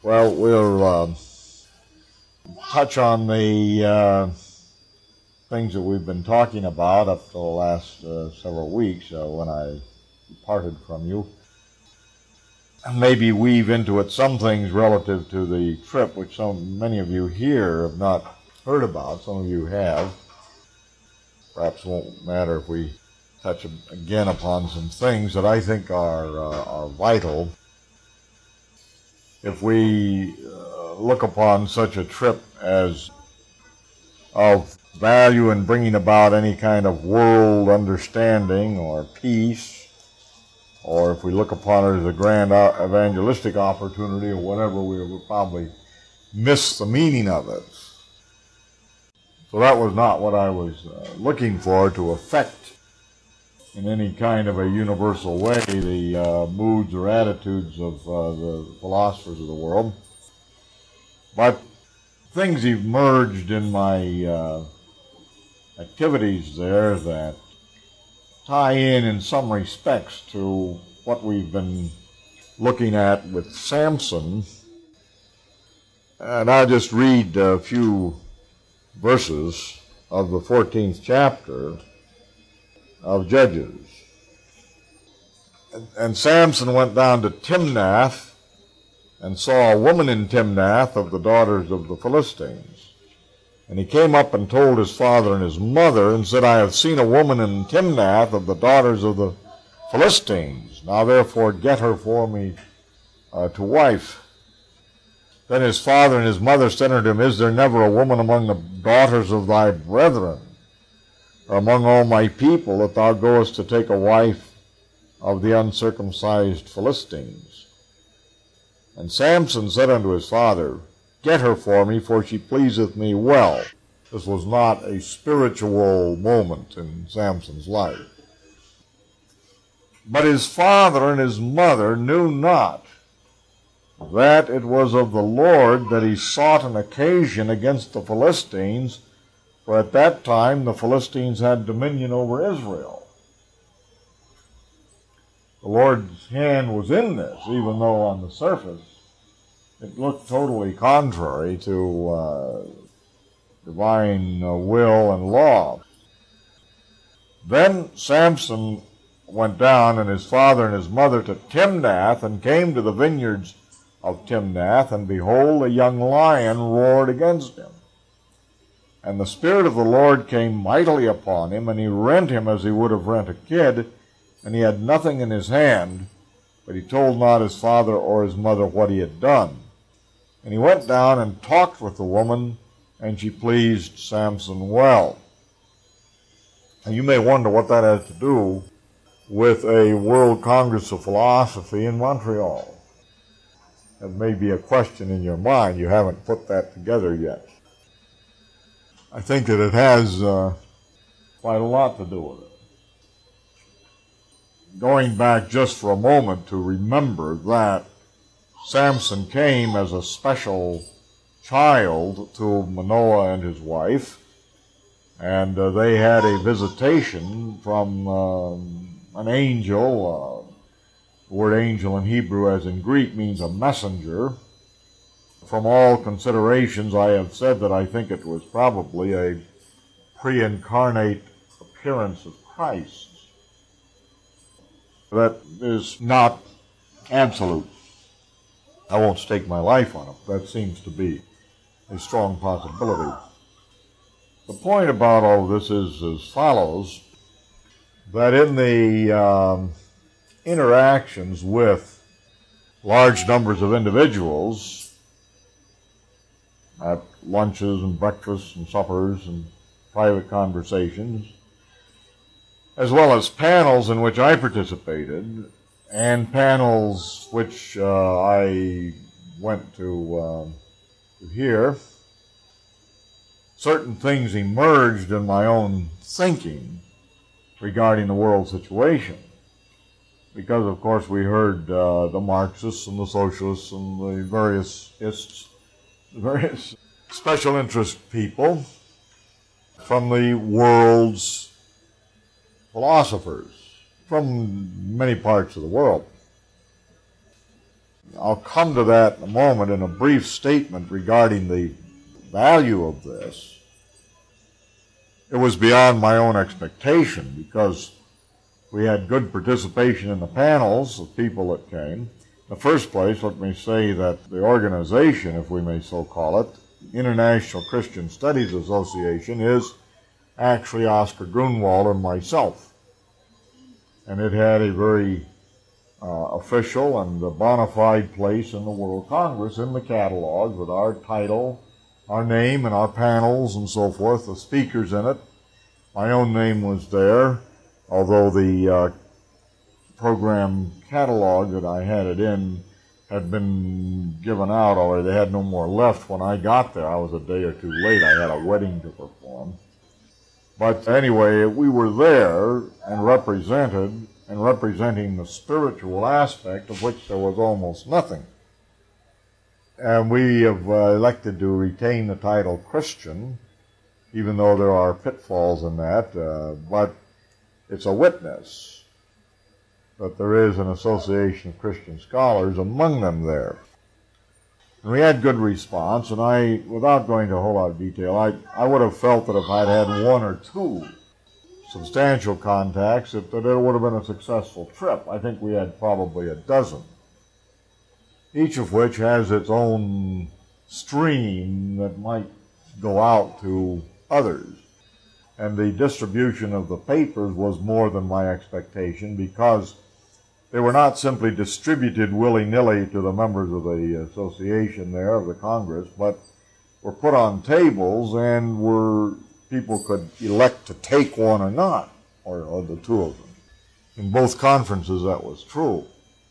Well, we'll touch on the things that we've been talking about up to the last several weeks when I departed from you. And maybe weave into it some things relative to the trip, which many of you here have not heard about. Some of you have. Perhaps it won't matter if we touch again upon some things that I think are vital. If we look upon such a trip as of value in bringing about any kind of world understanding or peace, or if we look upon it as a grand evangelistic opportunity or whatever, we will probably miss the meaning of it. So that was not what I was looking for, to affect in any kind of a universal way the moods or attitudes of the philosophers of the world. But things emerged in my activities there that tie in some respects to what we've been looking at with Samson. And I'll just read a few verses of the 14th chapter of Judges. And Samson went down to Timnath and saw a woman in Timnath of the daughters of the Philistines. And he came up and told his father and his mother, and said, I have seen a woman in Timnath of the daughters of the Philistines. Now therefore get her for me to wife. Then his father and his mother said unto him, Is there never a woman among the daughters of thy brethren, or among all my people, that thou goest to take a wife of the uncircumcised Philistines? And Samson said unto his father, Get her for me, for she pleaseth me well. This was not a spiritual moment in Samson's life. But his father and his mother knew not that it was of the Lord that he sought an occasion against the Philistines, for at that time the Philistines had dominion over Israel. The Lord's hand was in this, even though on the surface it looked totally contrary to divine will and law. Then Samson went down, and his father and his mother, to Timnath, and came to the vineyards of Timnath, and behold, a young lion roared against him. And the Spirit of the Lord came mightily upon him, and he rent him as he would have rent a kid, and he had nothing in his hand, but he told not his father or his mother what he had done. And he went down and talked with the woman, and she pleased Samson well. And you may wonder what that has to do with a World Congress of Philosophy in Montreal. That may be a question in your mind. You haven't put that together yet. I think that it has quite a lot to do with it. Going back just for a moment to remember that Samson came as a special child to Manoah and his wife, and they had a visitation from an angel. The word angel in Hebrew, as in Greek, means a messenger. From all considerations, I have said that I think it was probably a pre-incarnate appearance of Christ. That is not absolute. I won't stake my life on it. That seems to be a strong possibility. The point about all of this is as follows, that in the interactions with large numbers of individuals at lunches and breakfasts and suppers and private conversations, as well as panels in which I participated, and panels which I went to hear, certain things emerged in my own thinking regarding the world situation. Because, of course, we heard the Marxists and the Socialists and the various special interest people from the world's philosophers from many parts of the world. I'll come to that in a moment in a brief statement regarding the value of this. It was beyond my own expectation because we had good participation in the panels of people that came. In the first place, let me say that the organization, if we may so call it, International Christian Studies Association, is actually Oscar Grunwald and myself. And it had a very official and a bona fide place in the World Congress in the catalog with our title, our name, and our panels and so forth, the speakers in it. My own name was there, although the program catalog that I had it in had been given out already. They had no more left when I got there. I was a day or two late. I had a wedding to perform. But anyway, we were there and representing the spiritual aspect, of which there was almost nothing. And we have elected to retain the title Christian, even though there are pitfalls in that, but it's a witness that there is an association of Christian scholars among them there. And we had good response, and I, without going into a whole lot of detail, I would have felt that if I'd had one or two substantial contacts, that it would have been a successful trip. I think we had probably a dozen, each of which has its own stream that might go out to others. And the distribution of the papers was more than my expectation because they were not simply distributed willy-nilly to the members of the association there, of the Congress, but were put on tables and people could elect to take one or not, or the two of them. In both conferences that was true.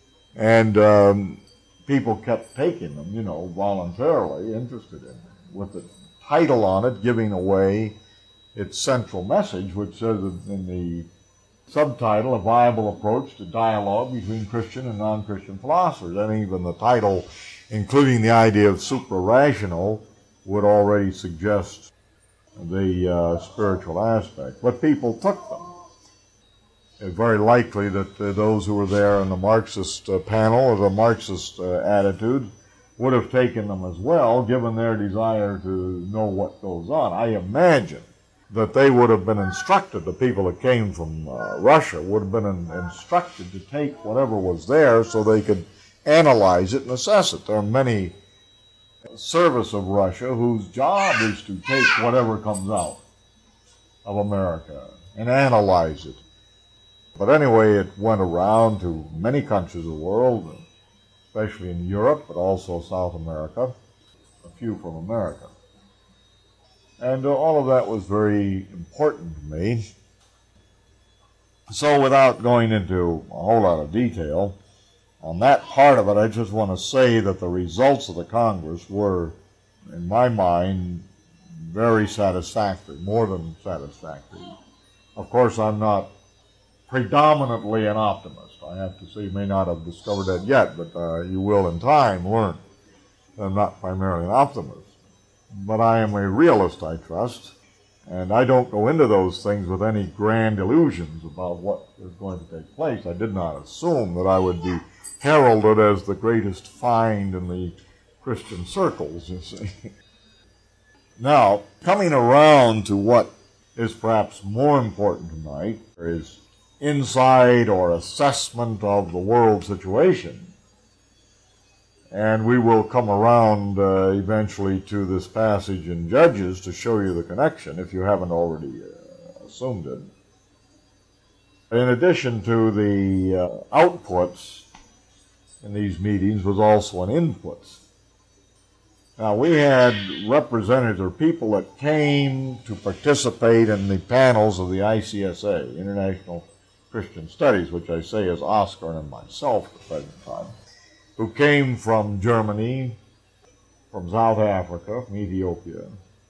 And people kept taking them, voluntarily, interested in them, with the title on it giving away its central message, which says in the subtitle, A Viable Approach to Dialogue Between Christian and Non-Christian Philosophers. And even the title, including the idea of supra-rational, would already suggest the spiritual aspect. But people took them. It's very likely that those who were there in the Marxist panel, or the Marxist attitude, would have taken them as well, given their desire to know what goes on. I imagine that they would have been instructed, the people that came from Russia would have been instructed to take whatever was there so they could analyze it and assess it. There are many service of Russia whose job is to take whatever comes out of America and analyze it. But anyway, it went around to many countries of the world, especially in Europe, but also South America, a few from America. And all of that was very important to me. So without going into a whole lot of detail, on that part of it, I just want to say that the results of the Congress were, in my mind, very satisfactory, more than satisfactory. Of course, I'm not predominantly an optimist. I have to say, you may not have discovered that yet, but you will in time learn that I'm not primarily an optimist. But I am a realist, I trust, and I don't go into those things with any grand illusions about what is going to take place. I did not assume that I would be heralded as the greatest find in the Christian circles, you see. Now, coming around to what is perhaps more important tonight is insight or assessment of the world situation. And we will come around eventually to this passage in Judges to show you the connection, if you haven't already assumed it. In addition to the outputs in these meetings was also an input. Now, we had representatives or people that came to participate in the panels of the ICSA, International Christian Studies, which I say is Oscar and myself at the present time, who came from Germany, from South Africa, from Ethiopia,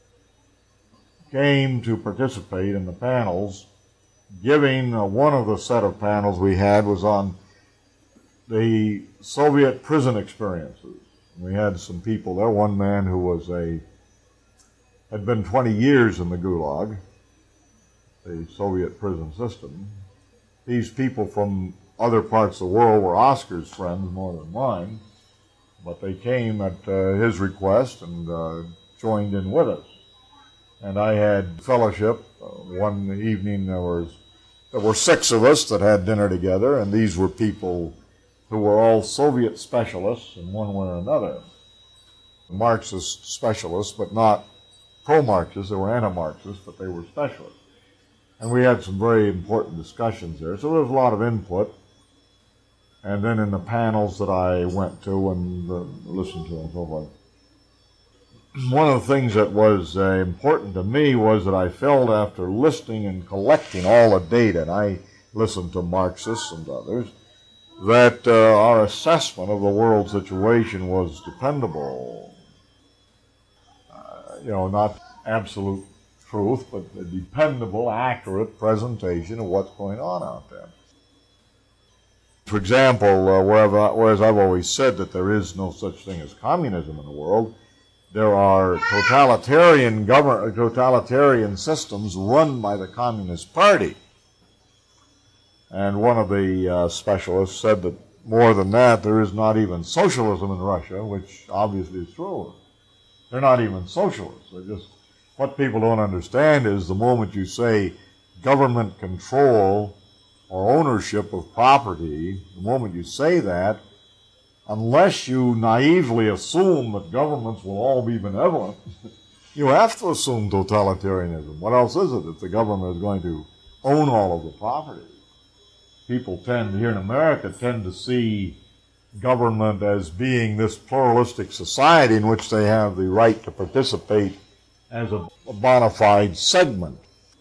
came to participate in the panels, giving one of the set of panels we had was on the Soviet prison experiences. We had some people there, one man who had been 20 years in the Gulag, the Soviet prison system. These people from other parts of the world were Oscar's friends more than mine, but they came at his request and joined in with us. And I had fellowship. One evening there were 6 of us that had dinner together, and these were people who were all Soviet specialists in one way or another. Marxist specialists, but not pro-Marxists. They were anti-Marxists, but they were specialists. And we had some very important discussions there. So there was a lot of input. And then in the panels that I went to and listened to and so forth, one of the things that was important to me was that I felt after listening and collecting all the data, and I listened to Marxists and others, that our assessment of the world situation was dependable. Not absolute truth, but a dependable, accurate presentation of what's going on out there. For example, whereas I've always said that there is no such thing as communism in the world, there are totalitarian systems run by the Communist Party. And one of the specialists said that more than that, there is not even socialism in Russia, which obviously is true. They're not even socialists. They're just, what people don't understand is the moment you say government control or ownership of property, the moment you say that, unless you naively assume that governments will all be benevolent, you have to assume totalitarianism. What else is it if the government is going to own all of the property? People here in America tend to see government as being this pluralistic society in which they have the right to participate as a bona fide segment.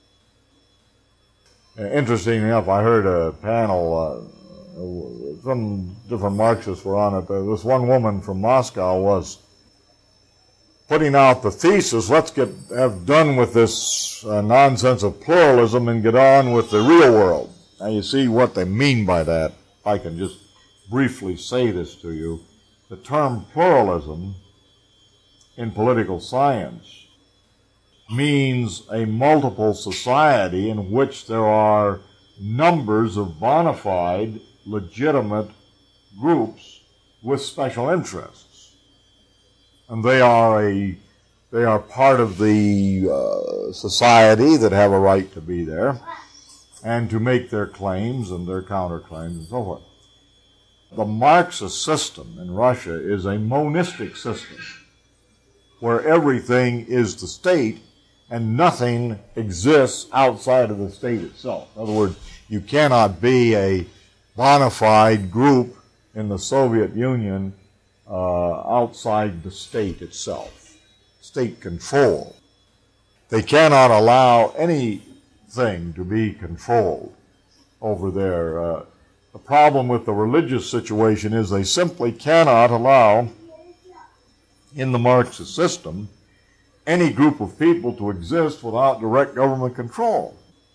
Interestingly enough, I heard a panel, some different Marxists were on it. This one woman from Moscow was putting out the thesis, let's have done with this nonsense of pluralism and get on with the real world. Now you see what they mean by that. If I can just briefly say this to you. The term pluralism in political science means a multiple society in which there are numbers of bona fide, legitimate groups with special interests. And they are part of the society that have a right to be there and to make their claims and their counterclaims and so forth. The Marxist system in Russia is a monistic system where everything is the state and nothing exists outside of the state itself. In other words, you cannot be a bona fide group in the Soviet Union outside the state itself, state control. They cannot allow anything to be controlled over there. The problem with the religious situation is they simply cannot allow, in the Marxist system, any group of people to exist without direct government control.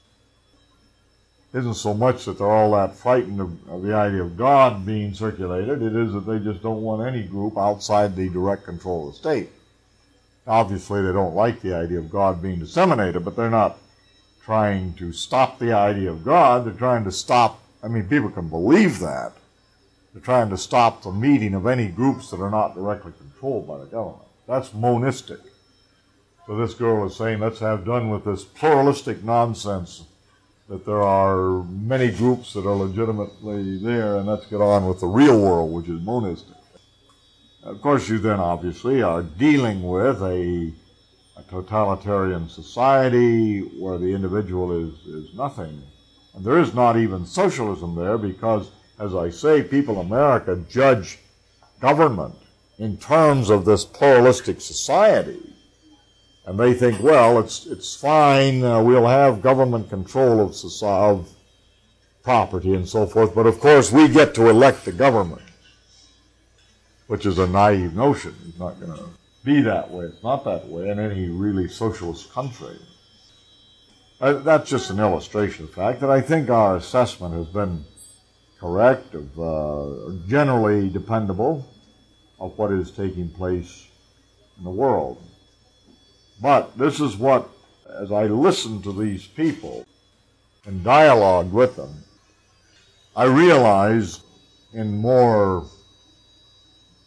It isn't so much that they're all that frightened of the idea of God being circulated, it is that they just don't want any group outside the direct control of the state. Obviously, they don't like the idea of God being disseminated, but they're not trying to stop the idea of God, they're trying to stop. People can believe that. They're trying to stop the meeting of any groups that are not directly controlled by the government. That's monistic. So this girl is saying, let's have done with this pluralistic nonsense that there are many groups that are legitimately there, and let's get on with the real world, which is monistic. Of course, you then obviously are dealing with a totalitarian society where the individual is nothing. And there is not even socialism there because, as I say, people in America judge government in terms of this pluralistic society. And they think, well, it's fine, we'll have government control of property and so forth, but of course we get to elect the government, which is a naive notion. It's not going to be that way. It's not that way in any really socialist country. That's just an illustration of the fact that I think our assessment has been correct, generally dependable, of what is taking place in the world. But this is what, as I listened to these people and dialogued with them, I realized in more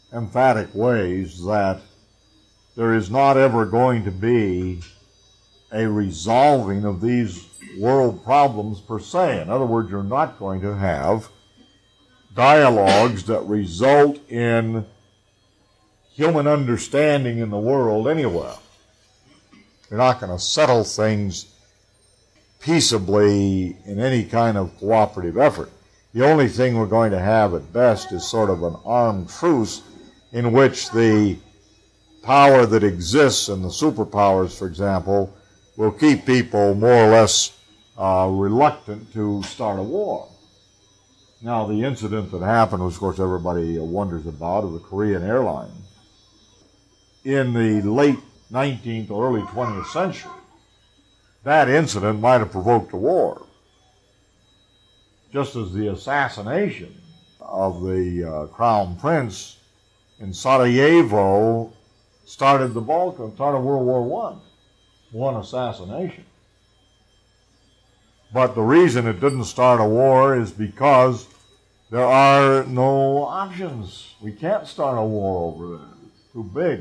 emphatic ways that there is not ever going to be a resolving of these world problems per se. In other words, you're not going to have dialogues that result in human understanding in the world anywhere. You're not going to settle things peaceably in any kind of cooperative effort. The only thing we're going to have at best is sort of an armed truce in which the power that exists in the superpowers, for example, will keep people more or less reluctant to start a war. Now, the incident that happened, which of course everybody wonders about, of the Korean airline, in the late 19th or early 20th century, that incident might have provoked a war. Just as the assassination of the Crown Prince in Sarajevo started started World War I. One assassination. But the reason it didn't start a war is because there are no options. We can't start a war over there. It's too big.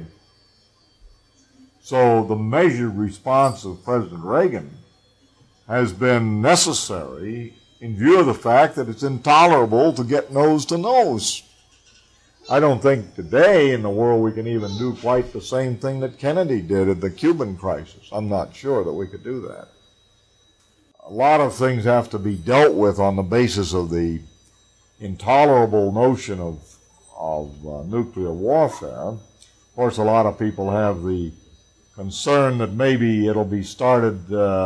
So the measured response of President Reagan has been necessary in view of the fact that it's intolerable to get nose to nose. I don't think today in the world we can even do quite the same thing that Kennedy did at the Cuban crisis. I'm not sure that we could do that. A lot of things have to be dealt with on the basis of the intolerable notion of nuclear warfare. Of course, a lot of people have the concern that maybe it'll be started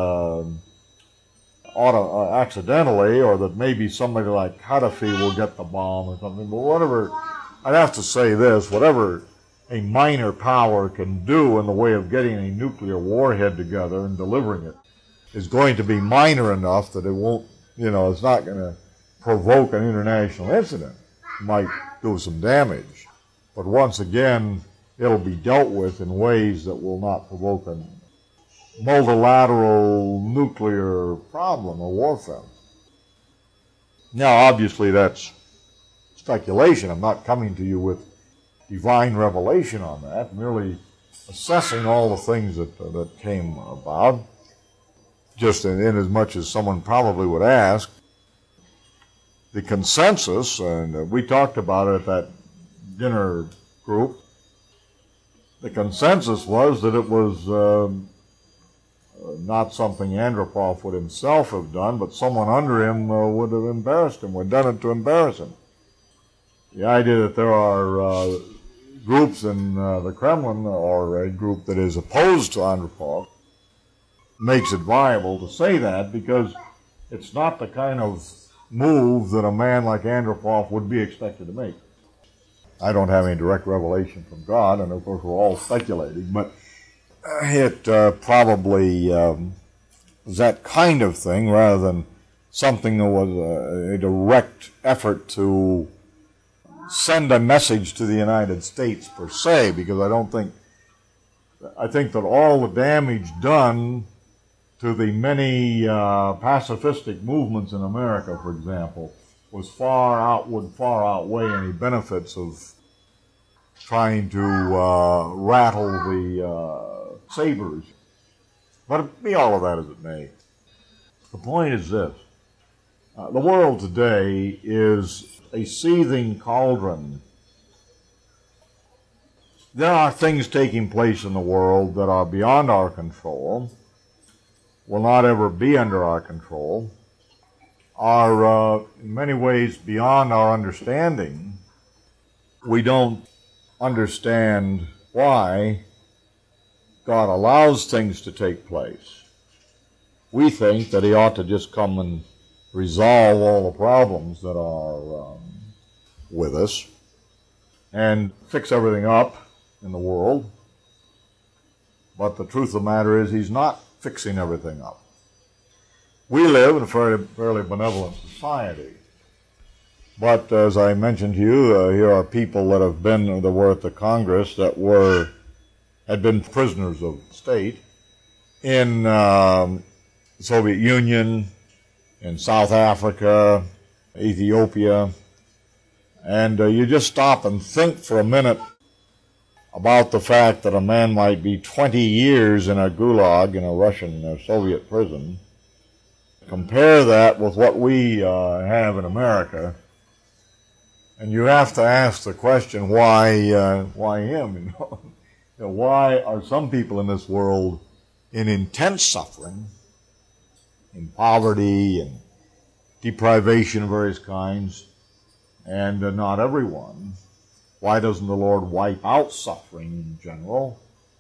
accidentally, or that maybe somebody like Gaddafi will get the bomb or something. But whatever, I'd have to say this, whatever a minor power can do in the way of getting a nuclear warhead together and delivering it is going to be minor enough that it won't, it's not going to provoke an international incident. It might do some damage. But once again, it'll be dealt with in ways that will not provoke a multilateral nuclear problem or warfare. Now, obviously, that's speculation. I'm not coming to you with divine revelation on that, merely assessing all the things that came about, just in as much as someone probably would ask. The consensus, and we talked about it at that dinner group, the consensus was that it was not something Andropov would himself have done, but someone under him would have embarrassed him, would have done it to embarrass him. The idea that there are groups in the Kremlin, or a group that is opposed to Andropov, makes it viable to say that, because it's not the kind of move that a man like Andropov would be expected to make. I don't have any direct revelation from God, and of course we're all speculating, but it probably was that kind of thing rather than something that was a direct effort to send a message to the United States per se, because I think that all the damage done to the many pacifistic movements in America, for example, would far outweigh any benefits of trying to rattle the sabers. But be all of that as it may, the point is this. The world today is a seething cauldron. There are things taking place in the world that are beyond our control, will not ever be under our control, are in many ways beyond our understanding. We don't understand why God allows things to take place. We think that He ought to just come and resolve all the problems that are with us and fix everything up in the world. But the truth of the matter is He's not fixing everything up. We live in a fairly benevolent society. But as I mentioned to you, here are people that were at the Congress that had been prisoners of state in the Soviet Union, in South Africa, Ethiopia, And you just stop and think for a minute about the fact that a man might be 20 years in a gulag, in a Russian or Soviet prison. Compare that with what we have in America, and you have to ask the question, why him? Why are some people in this world in intense suffering, in poverty and deprivation of various kinds, and not everyone? Why doesn't the Lord wipe out suffering in general?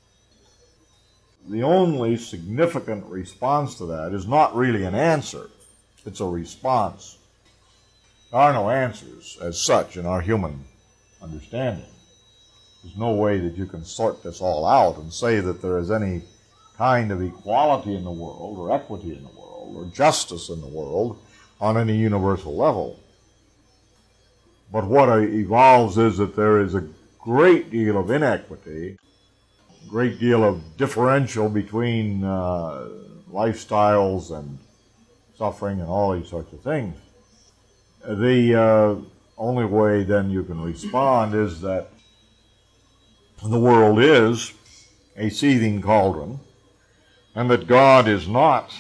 The only significant response to that is not really an answer. It's a response. There are no answers as such in our human understanding. There's no way that you can sort this all out and say that there is any kind of equality in the world, or equity in the world, or justice in the world on any universal level. But what evolves is that there is a great deal of inequity, a great deal of differential between lifestyles and suffering and all these sorts of things. The only way then you can respond is that the world is a seething cauldron, and that God is not,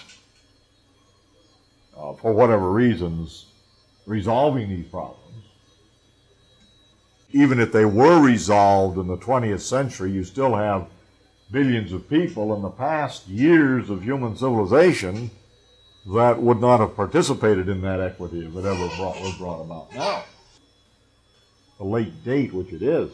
for whatever reasons, resolving these problems. Even if they were resolved in the 20th century, you still have billions of people in the past years of human civilization that would not have participated in that equity if it ever was brought about now. The late date which it is.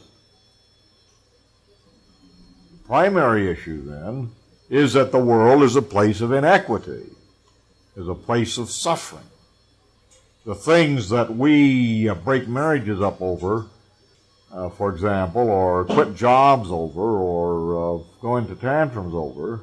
The primary issue, then, is that the world is a place of inequity, is a place of suffering. The things that we break marriages up over, for example, or quit jobs over, or go into tantrums over,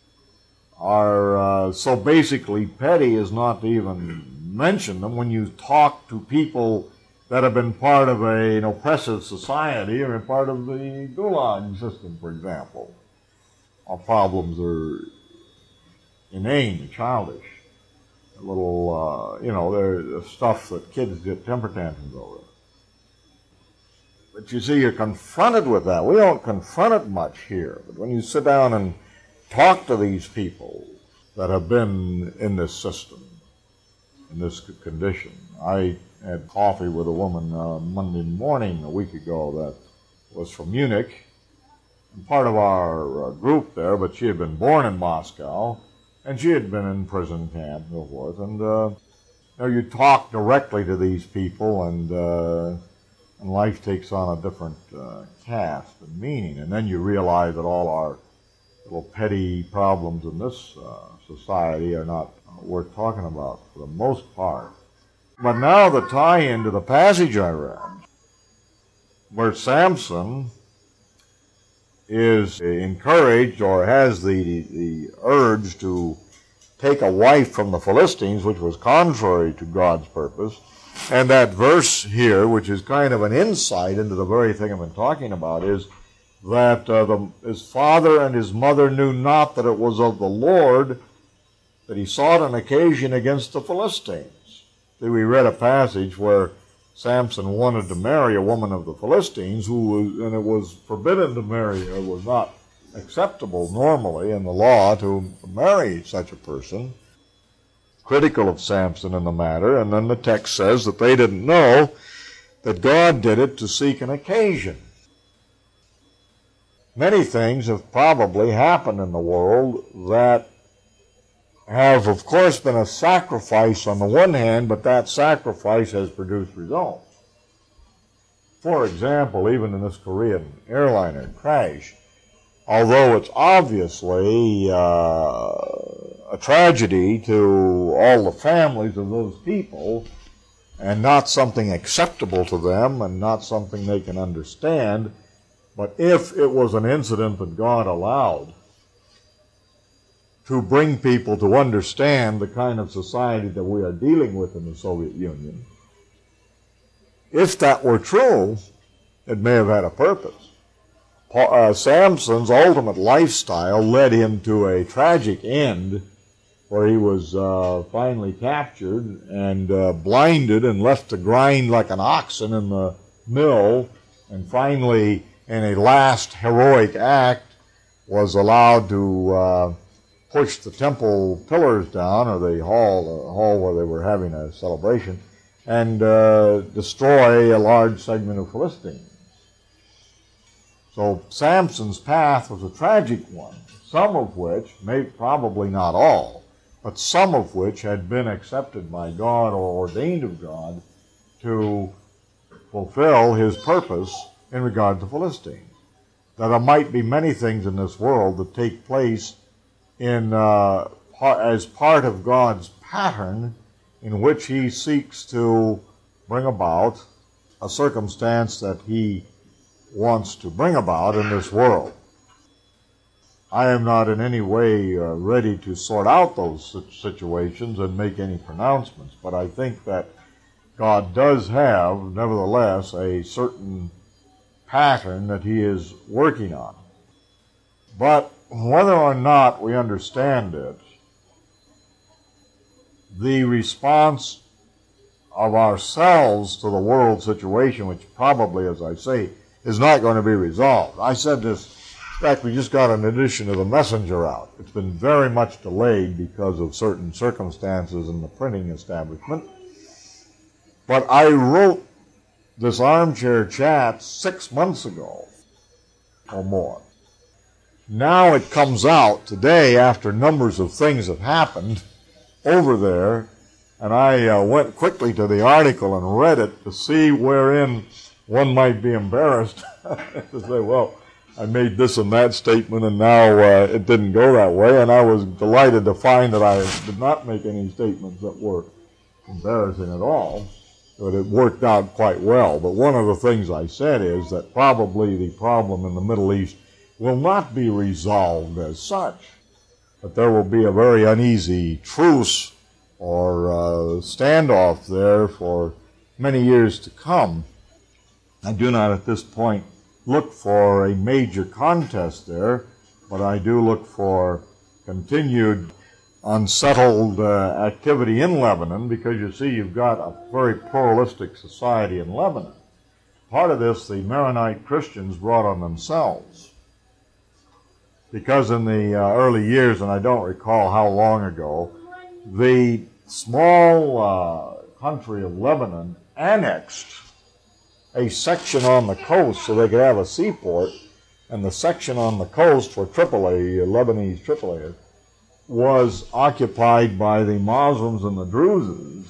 are so basically petty as not to even mention them when you talk to people that have been part of an oppressive society or part of the Gulag system, for example. Our problems are inane and childish. A little, they're stuff that kids get temper tantrums over. But you see, you're confronted with that. We don't confront it much here. But when you sit down and talk to these people that have been in this system, in this condition. I had coffee with a woman Monday morning a week ago that was from Munich, and part of our group there, but she had been born in Moscow, and she had been in prison camp and so forth. And you talk directly to these people, and life takes on a different cast and meaning. And then you realize that all our little petty problems in this society are not worth talking about for the most part. But now the tie-in to the passage I read, where Samson is encouraged or has the urge to take a wife from the Philistines, which was contrary to God's purpose. And that verse here, which is kind of an insight into the very thing I've been talking about, is that his father and his mother knew not that it was of the Lord that he sought an occasion against the Philistines. See, we read a passage where Samson wanted to marry a woman of the Philistines, and it was forbidden to marry, it was not acceptable normally in the law to marry such a person. Critical of Samson in the matter, and then the text says that they didn't know that God did it to seek an occasion. Many things have probably happened in the world that have, of course, been a sacrifice on the one hand, but that sacrifice has produced results. For example, even in this Korean airliner crash, although it's obviously a tragedy to all the families of those people, and not something acceptable to them, and not something they can understand, but if it was an incident that God allowed to bring people to understand the kind of society that we are dealing with in the Soviet Union, if that were true, it may have had a purpose. Samson's ultimate lifestyle led him to a tragic end where he was finally captured and blinded and left to grind like an oxen in the mill, and finally, in a last heroic act, was allowed to push the temple pillars down, or the hall where they were having a celebration, and destroy a large segment of Philistines. So Samson's path was a tragic one, some of which, probably not all, but some of which had been accepted by God or ordained of God to fulfill his purpose in regard to Philistines. That there might be many things in this world that take place as part of God's pattern in which he seeks to bring about a circumstance that he wants to bring about in this world. I am not in any way ready to sort out those situations and make any pronouncements, but I think that God does have, nevertheless, a certain pattern that he is working on. But whether or not we understand it, the response of ourselves to the world situation, which probably, as I say, is not going to be resolved. I said this, in fact, we just got an edition of the Messenger out. It's been very much delayed because of certain circumstances in the printing establishment. But I wrote this armchair chat 6 months ago or more. Now it comes out today after numbers of things have happened over there, and I went quickly to the article and read it to see wherein one might be embarrassed to say, well, I made this and that statement, and now it didn't go that way, and I was delighted to find that I did not make any statements that were embarrassing at all, but it worked out quite well. But one of the things I said is that probably the problem in the Middle East will not be resolved as such, but there will be a very uneasy truce or standoff there for many years to come. I do not at this point look for a major contest there, but I do look for continued unsettled activity in Lebanon, because you see you've got a very pluralistic society in Lebanon. Part of this the Maronite Christians brought on themselves, because in the early years, and I don't recall how long ago, the small country of Lebanon annexed a section on the coast so they could have a seaport, and the section on the coast where Tripoli, Lebanese Tripoli, was occupied by the Muslims and the Druzes.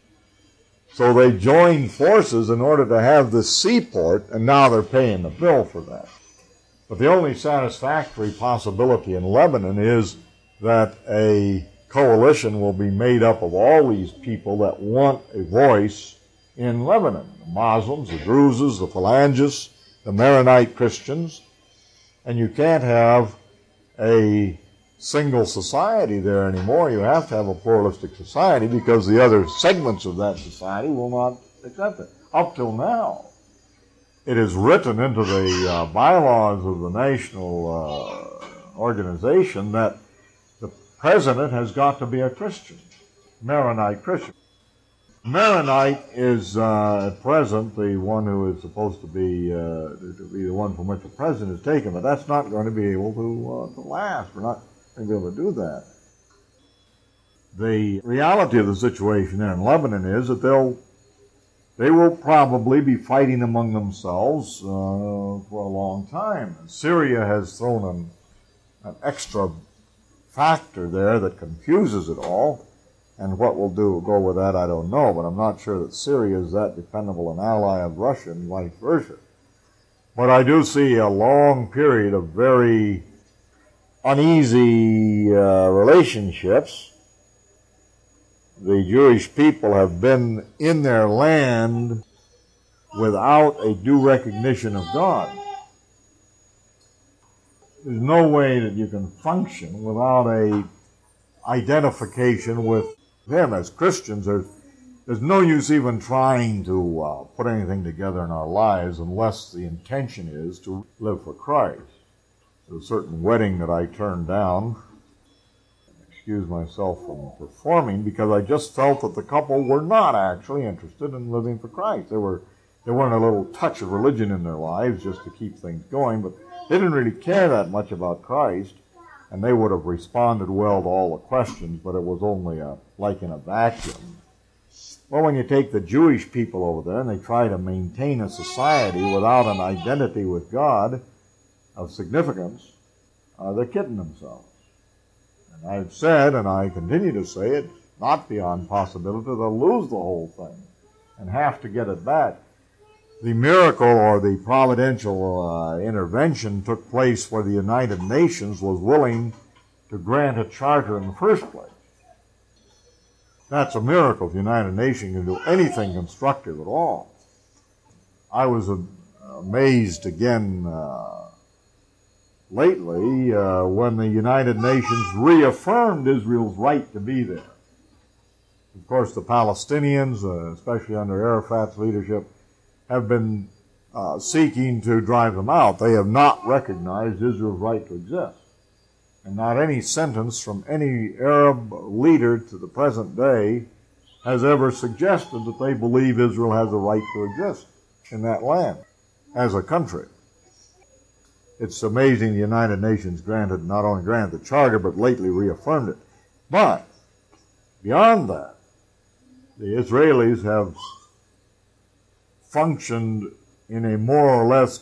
So they joined forces in order to have this seaport, and now they're paying the bill for that. But the only satisfactory possibility in Lebanon is that a coalition will be made up of all these people that want a voice in Lebanon. The Muslims, the Druzes, the Phalangists, the Maronite Christians. And you can't have a single society there anymore. You have to have a pluralistic society, because the other segments of that society will not accept it. Up till now, it is written into the bylaws of the national organization that the president has got to be a Christian, Maronite Christian. Maronite is at present the one who is supposed to be the one from which the president is taken, but that's not going to be able to last. We're not going to be able to do that. The reality of the situation there in Lebanon is that they will probably be fighting among themselves for a long time. Syria has thrown an extra factor there that confuses it all. And what we'll go with that, I don't know, but I'm not sure that Syria is that dependable an ally of Russia and vice versa. But I do see a long period of very uneasy relationships. The Jewish people have been in their land without a due recognition of God. There's no way that you can function without a identification with Him. As Christians, there's no use even trying to put anything together in our lives unless the intention is to live for Christ. There's a certain wedding that I turned down. excuse myself from performing because I just felt that the couple were not actually interested in living for Christ. There weren't a little touch of religion in their lives just to keep things going, but they didn't really care that much about Christ, and they would have responded well to all the questions, but it was only like in a vacuum. Well, when you take the Jewish people over there and they try to maintain a society without an identity with God of significance, they're kidding themselves. And I've said, and I continue to say, it's not beyond possibility they'll lose the whole thing and have to get it back. The miracle or the providential intervention took place where the United Nations was willing to grant a charter in the first place. That's a miracle. The United Nations can do anything constructive at all. I was amazed again lately when the United Nations reaffirmed Israel's right to be there. Of course, the Palestinians, especially under Arafat's leadership, have been seeking to drive them out. They have not recognized Israel's right to exist. And not any sentence from any Arab leader to the present day has ever suggested that they believe Israel has a right to exist in that land as a country. It's amazing the United Nations not only granted the charter, but lately reaffirmed it. But beyond that, the Israelis have functioned in a more or less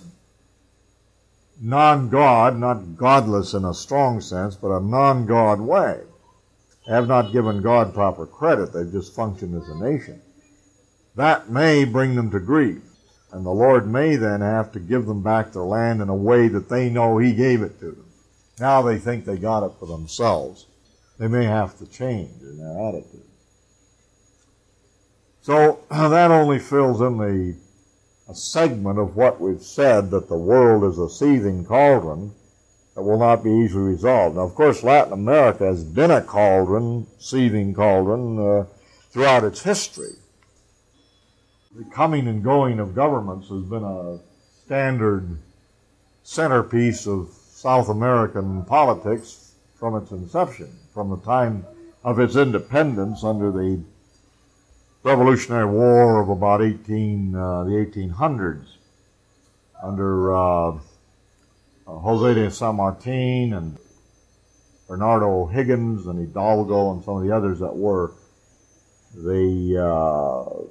non-God, not godless in a strong sense, but a non-God way. They have not given God proper credit. They've just functioned as a nation. That may bring them to grief, and the Lord may then have to give them back their land in a way that they know He gave it to them. Now they think they got it for themselves. They may have to change in their attitude. So that only fills in a segment of what we've said, that the world is a seething cauldron that will not be easily resolved. Now, of course, Latin America has been a cauldron, seething cauldron, throughout its history. The coming and going of governments has been a standard centerpiece of South American politics from its inception, from the time of its independence under the Revolutionary War of about the 1800s, under Jose de San Martin and Bernardo O'Higgins and Hidalgo and some of the others that were the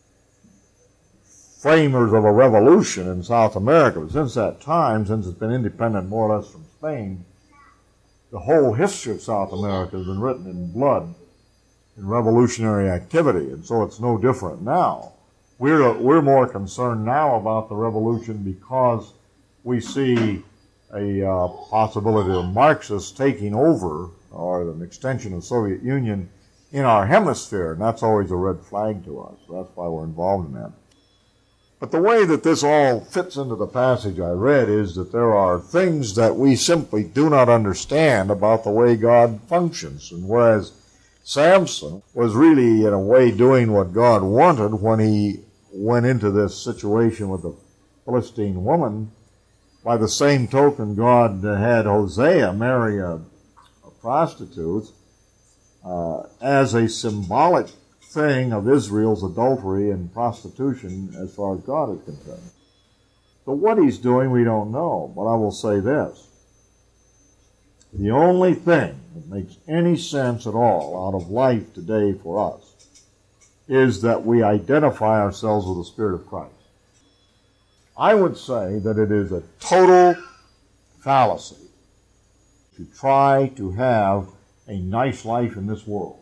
framers of a revolution in South America. But since that time, since it's been independent more or less from Spain, the whole history of South America has been written in blood, in revolutionary activity, and so it's no different now. We're more concerned now about the revolution because we see a possibility of Marxists taking over, or an extension of the Soviet Union in our hemisphere, and that's always a red flag to us. So that's why we're involved in that. But the way that this all fits into the passage I read is that there are things that we simply do not understand about the way God functions. And whereas Samson was really, in a way, doing what God wanted when he went into this situation with the Philistine woman, by the same token, God had Hosea marry a prostitute as a symbolic thing of Israel's adultery and prostitution as far as God is concerned. So what he's doing, we don't know. But I will say this. The only thing that makes any sense at all out of life today for us is that we identify ourselves with the Spirit of Christ. I would say that it is a total fallacy to try to have a nice life in this world,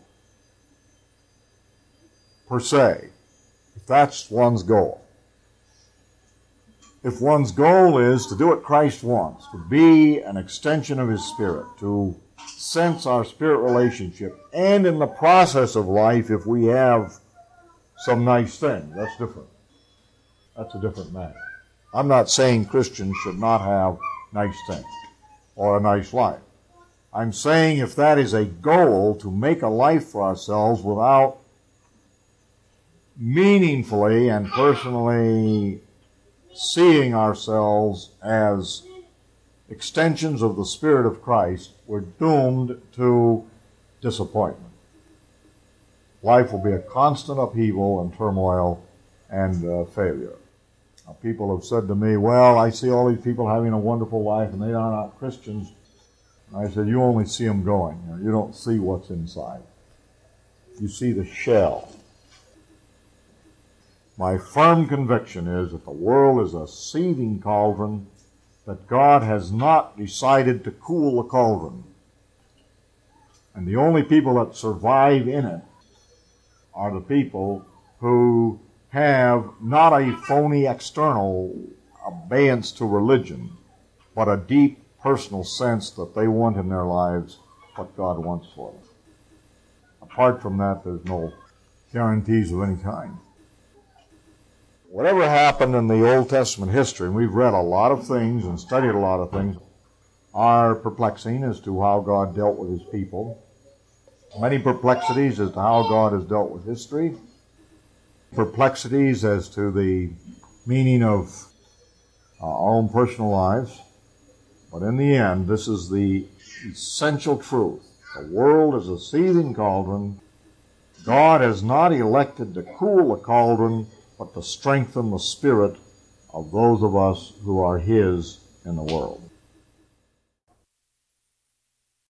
per se, if that's one's goal. If one's goal is to do what Christ wants, to be an extension of His Spirit, to sense our spirit relationship, and in the process of life, if we have some nice thing, that's different. That's a different matter. I'm not saying Christians should not have nice things or a nice life. I'm saying if that is a goal to make a life for ourselves without meaningfully and personally seeing ourselves as extensions of the Spirit of Christ, we're doomed to disappointment. Life will be a constant upheaval and turmoil and failure. Now, people have said to me, well, I see all these people having a wonderful life and they are not Christians. And I said, you only see them going. You don't see what's inside. You see the shell. My firm conviction is that the world is a seething cauldron, that God has not decided to cool the cauldron. And the only people that survive in it are the people who have not a phony external abeyance to religion, but a deep personal sense that they want in their lives what God wants for them. Apart from that, there's no guarantees of any kind. Whatever happened in the Old Testament history, and we've read a lot of things and studied a lot of things, are perplexing as to how God dealt with his people. Many perplexities as to how God has dealt with history. Perplexities as to the meaning of our own personal lives. But in the end, this is the essential truth. The world is a seething cauldron. God has not elected to cool the cauldron, but to strengthen the spirit of those of us who are his in the world.